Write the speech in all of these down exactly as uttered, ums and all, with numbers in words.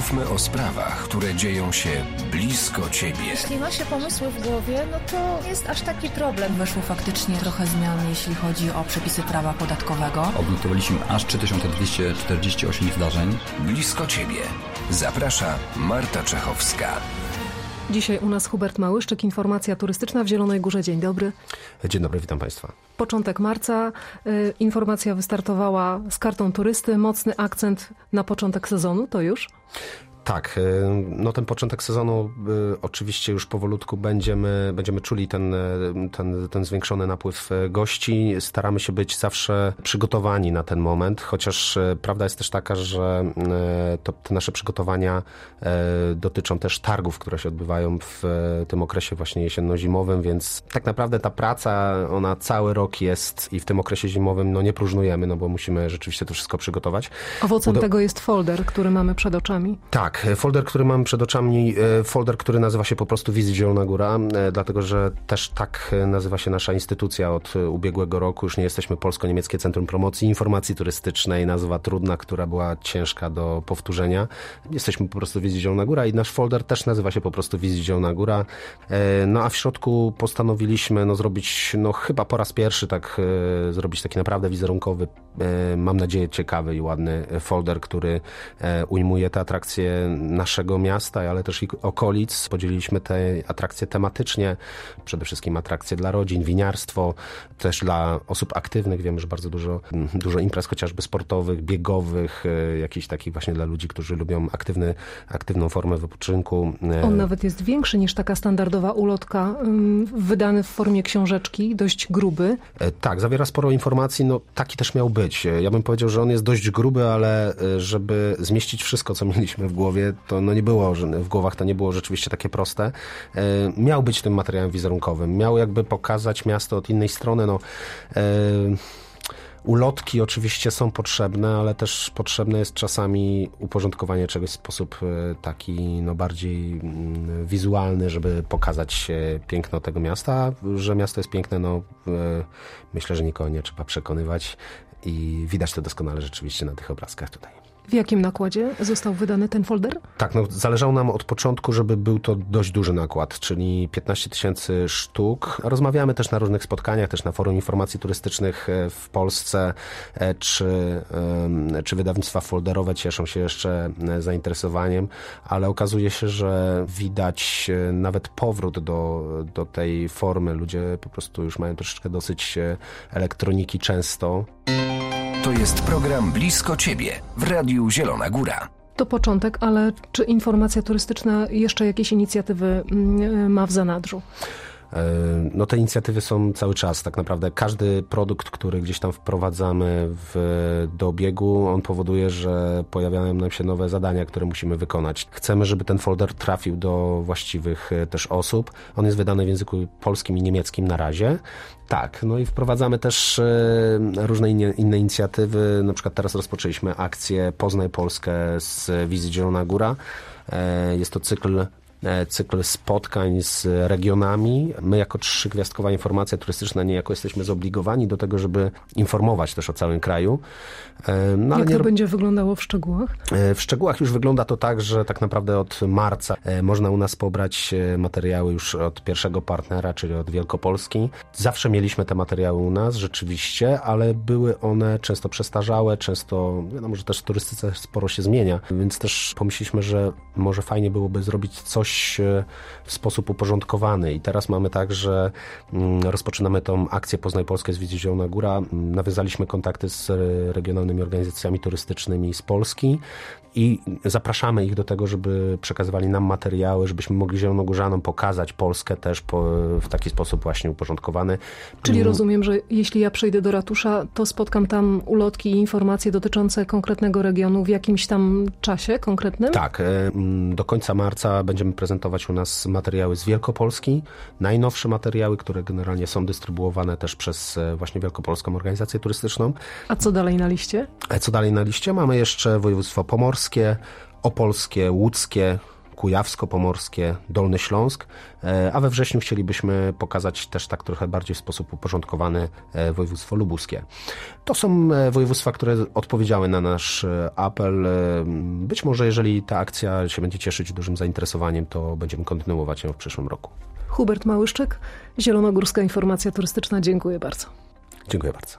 Mówmy o sprawach, które dzieją się blisko Ciebie. Jeśli ma się pomysły w głowie, no to nie jest aż taki problem. Weszło faktycznie trochę zmian, jeśli chodzi o przepisy prawa podatkowego. Odnotowaliśmy aż trzy tysiące dwieście czterdzieści osiem zdarzeń. Blisko Ciebie. Zaprasza Marta Czechowska. Dzisiaj u nas Hubert Małyszczyk, Informacja Turystyczna w Zielonej Górze. Dzień dobry. Dzień dobry, witam Państwa. Początek marca. Y, informacja wystartowała z kartą turysty. Mocny akcent na początek sezonu, to już? Tak, no ten początek sezonu y, oczywiście już powolutku będziemy, będziemy czuli ten, ten, ten zwiększony napływ gości. Staramy się być zawsze przygotowani na ten moment, chociaż y, prawda jest też taka, że y, to, te nasze przygotowania y, dotyczą też targów, które się odbywają w y, tym okresie właśnie jesienno-zimowym, więc tak naprawdę ta praca, ona cały rok jest i w tym okresie zimowym no nie próżnujemy, no bo musimy rzeczywiście to wszystko przygotować. Owocem Udo- tego jest folder, który mamy przed oczami. Tak. Folder, który mamy przed oczami, folder, który nazywa się po prostu Wizyt Zielona Góra, dlatego że też tak nazywa się nasza instytucja od ubiegłego roku. Już nie jesteśmy Polsko-Niemieckie Centrum Promocji Informacji Turystycznej, nazwa trudna, która była ciężka do powtórzenia. Jesteśmy po prostu Wizyt Zielona Góra i nasz folder też nazywa się po prostu Wizyt Zielona Góra. No a w środku postanowiliśmy no, zrobić, no chyba po raz pierwszy tak zrobić taki naprawdę wizerunkowy, mam nadzieję ciekawy i ładny folder, który ujmuje te atrakcje naszego miasta, ale też i okolic. Podzieliliśmy te atrakcje tematycznie, przede wszystkim atrakcje dla rodzin, winiarstwo, też dla osób aktywnych. Wiemy, że bardzo dużo, dużo imprez chociażby sportowych, biegowych, jakichś takich właśnie dla ludzi, którzy lubią aktywny, aktywną formę wypoczynku. On nawet jest większy niż taka standardowa ulotka, wydany w formie książeczki, dość gruby. Tak, zawiera sporo informacji, no taki też miał być. Ja bym powiedział, że on jest dość gruby, ale żeby zmieścić wszystko, co mieliśmy w głowie, to no nie było, w głowach to nie było rzeczywiście takie proste. Miał być tym materiałem wizerunkowym. Miał jakby pokazać miasto od innej strony. No, ulotki oczywiście są potrzebne, ale też potrzebne jest czasami uporządkowanie czegoś w sposób taki no bardziej wizualny, żeby pokazać piękno tego miasta. Że miasto jest piękne, no myślę, że nikogo nie trzeba przekonywać i widać to doskonale rzeczywiście na tych obrazkach tutaj. W jakim nakładzie został wydany ten folder? Tak, no zależało nam od początku, żeby był to dość duży nakład, czyli piętnaście tysięcy sztuk. Rozmawiamy też na różnych spotkaniach, też na Forum Informacji Turystycznych w Polsce, czy, czy wydawnictwa folderowe cieszą się jeszcze zainteresowaniem, ale okazuje się, że widać nawet powrót do, do tej formy. Ludzie po prostu już mają troszeczkę dosyć elektroniki często. To jest program Blisko Ciebie w Radiu Zielona Góra. To początek, ale czy Informacja Turystyczna jeszcze jakieś inicjatywy ma w zanadrzu? No te inicjatywy są cały czas. Tak naprawdę każdy produkt, który gdzieś tam wprowadzamy w, do obiegu, on powoduje, że pojawiają nam się nowe zadania, które musimy wykonać. Chcemy, żeby ten folder trafił do właściwych też osób. On jest wydany w języku polskim i niemieckim na razie. Tak, no i wprowadzamy też różne inne, inne inicjatywy. Na przykład teraz rozpoczęliśmy akcję Poznaj Polskę z Wizyt Zielona Góra. Jest to cykl cykl spotkań z regionami. My jako trzygwiazdkowa Informacja Turystyczna niejako jesteśmy zobligowani do tego, żeby informować też o całym kraju. No, Jak ale to nie... będzie wyglądało w szczegółach? W szczegółach już wygląda to tak, że tak naprawdę od marca można u nas pobrać materiały już od pierwszego partnera, czyli od Wielkopolski. Zawsze mieliśmy te materiały u nas, rzeczywiście, ale były one często przestarzałe, często, wiadomo, że też w turystyce sporo się zmienia, więc też pomyśleliśmy, że może fajnie byłoby zrobić coś w sposób uporządkowany i teraz mamy tak, że rozpoczynamy tą akcję Poznaj Polskę z Wizyt Zielona Góra. Nawiązaliśmy kontakty z regionalnymi organizacjami turystycznymi z Polski i zapraszamy ich do tego, żeby przekazywali nam materiały, żebyśmy mogli Zielonogórzanom pokazać Polskę też po, w taki sposób właśnie uporządkowany. Czyli rozumiem, że jeśli ja przyjdę do ratusza, to spotkam tam ulotki i informacje dotyczące konkretnego regionu w jakimś tam czasie konkretnym? Tak. Do końca marca będziemy prezentować u nas materiały z Wielkopolski, najnowsze materiały, które generalnie są dystrybuowane też przez właśnie Wielkopolską Organizację Turystyczną. A co dalej na liście? Co dalej na liście? Mamy jeszcze województwo pomorskie, opolskie, łódzkie, kujawsko-pomorskie, Dolny Śląsk, a we wrześniu chcielibyśmy pokazać też tak trochę bardziej w sposób uporządkowany województwo lubuskie. To są województwa, które odpowiedziały na nasz apel. Być może jeżeli ta akcja się będzie cieszyć dużym zainteresowaniem, to będziemy kontynuować ją w przyszłym roku. Hubert Małyszczyk, Zielonogórska Informacja Turystyczna. Dziękuję bardzo. Dziękuję bardzo.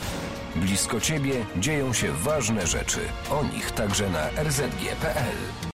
Blisko Ciebie dzieją się ważne rzeczy. O nich także na er zet gie kropka pe el.